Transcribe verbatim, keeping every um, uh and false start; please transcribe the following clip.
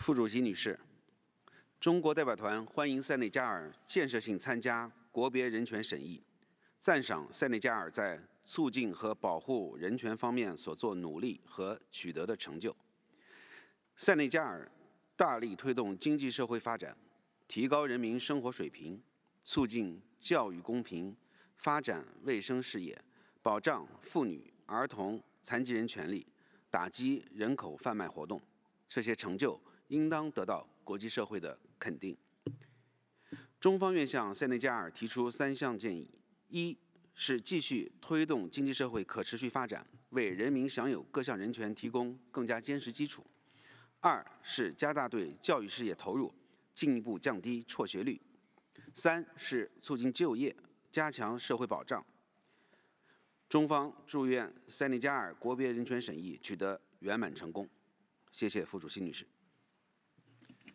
副主席女士，中国代表团欢迎塞内加尔建设性参加国别人权审议，赞赏塞内加尔在促进和保护人权方面所做努力和取得的成就。塞内加尔大力推动经济社会发展，提高人民生活水平，促进教育公平，发展卫生事业，保障妇女、儿童、残疾人权利，打击人口贩卖活动。这些成就应当得到国际社会的肯定。中方愿向塞内加尔提出三项建议：一是继续推动经济社会可持续发展，为人民享有各项人权提供更加坚实基础；二是加大对教育事业投入，进一步降低辍学率；三是促进就业，加强社会保障。中方祝愿塞内加尔国别人权审议取得圆满成功。谢谢副主席女士。